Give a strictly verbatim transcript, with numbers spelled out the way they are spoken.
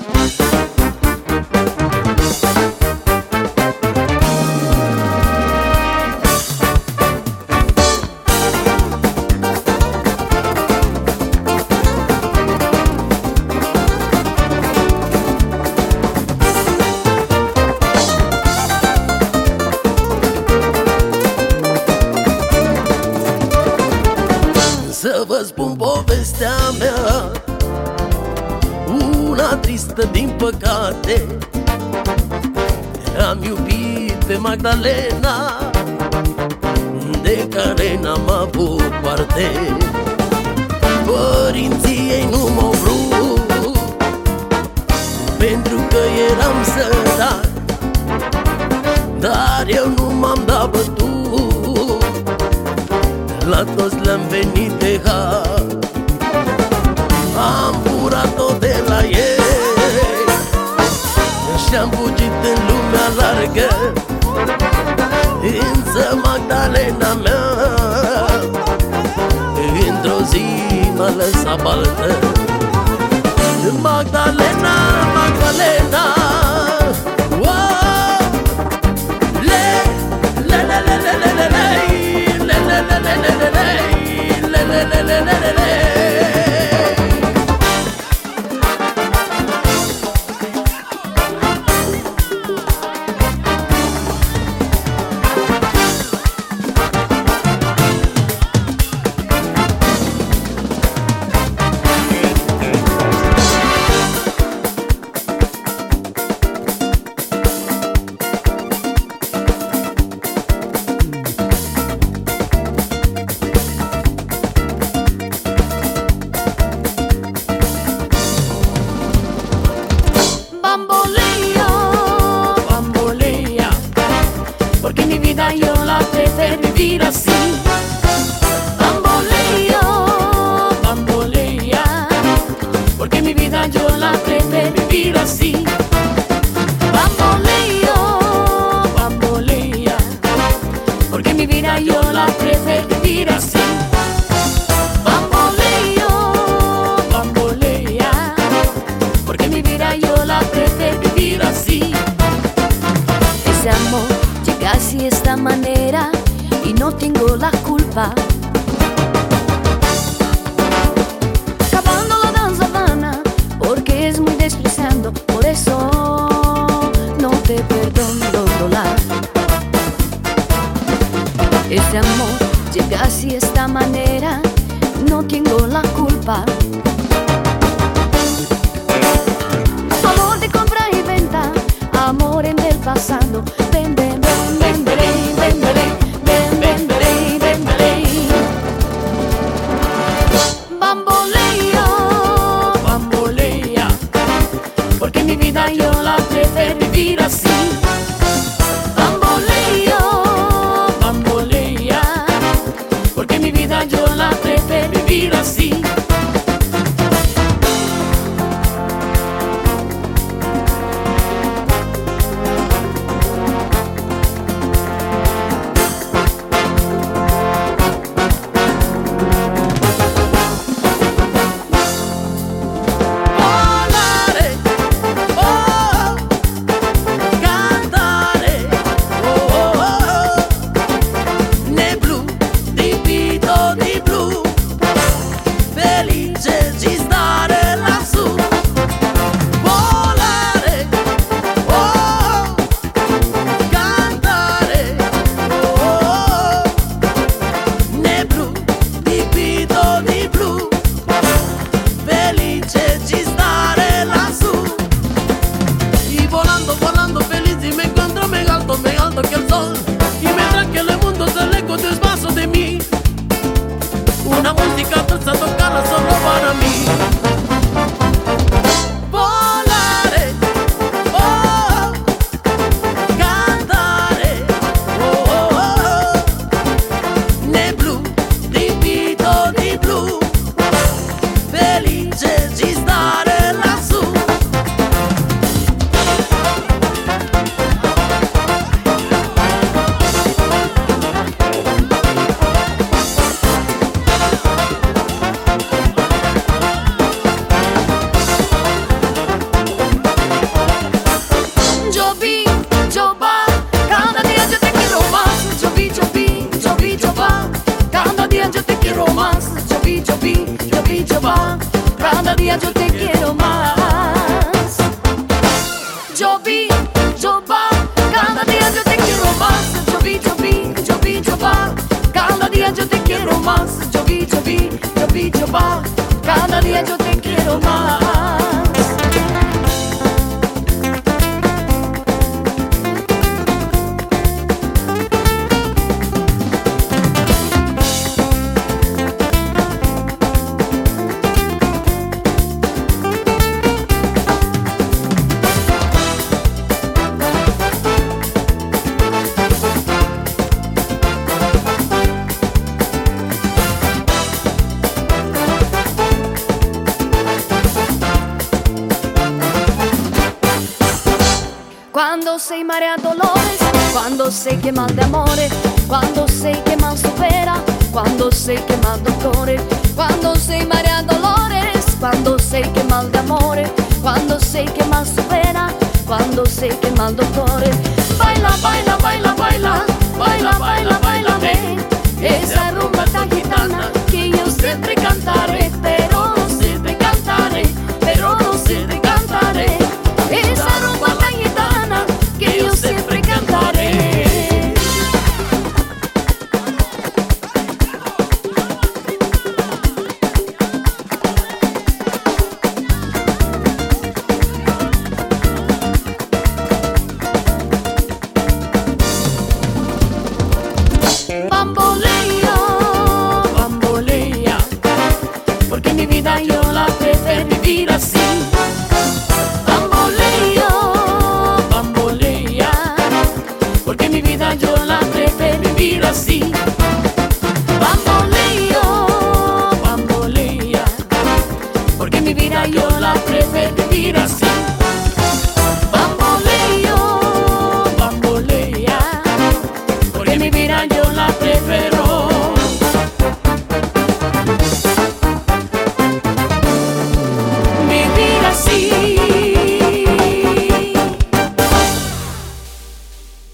Să vă spun povestea mea, una tristă din păcate. Am iubit pe Magdalena, de care n-am avut parte. Părinții ei nu m-au vrut, pentru că eram sărac, dar eu nu m-am dat bătut. La toți le-am venit de har, am furat-o de la ei și-am fugit în lumea largă. Însă Magdalena mea într-o zi m-a lăsat baltă. Magdalena, Magdalena, wow, le, le, le, le, le, le, le, le. Bamboleo, bambolea, porque mi vida yo la prefiero vivir así. Bamboleo, bambolea, porque mi vida yo la prefiero vivir así. Bamboleo, bambolea, porque mi vida yo la prefiero vivir así. Bamboleo, bambolea, porque mi vida yo la prefiero vivir así. Ese amor llega así de esta manera y no tengo la culpa. Acabando la danza vana, porque es muy despreciando, por eso no te perdono, Lola. Ese amor llega así de esta manera, no tengo la culpa. Amor de compra y venta, amor en el pasado. Ven, ven, ven, ven, ven, ven, ven, ven, ven, ven, ven, ven. Bamboleo, bambolea, porque mi vida yo la prefiero vivir así. Bamboleo, bambolea, porque mi vida yo la prefiero vivir así. cada día yo te quiero más. Yo vi, yo va, cada día yo te quiero más. Yo vi, yo vi, yo vi, yo va, cada día yo te quiero más. Yo vi, yo vi, yo vi, yo va, cada día yo te quiero más. Quando sei marea dolores, quando sei che mal d'amore, quando sei che mal supera, quando sei che mal dolore, quando sei marea dolores, quando sei che mal d'amore, quando sei che mal supera, quando sei che mal dolore. Baila, baila, baila, baila, baila, baila, baila, ven, esa rumba tan gitana que yo siempre cantaré.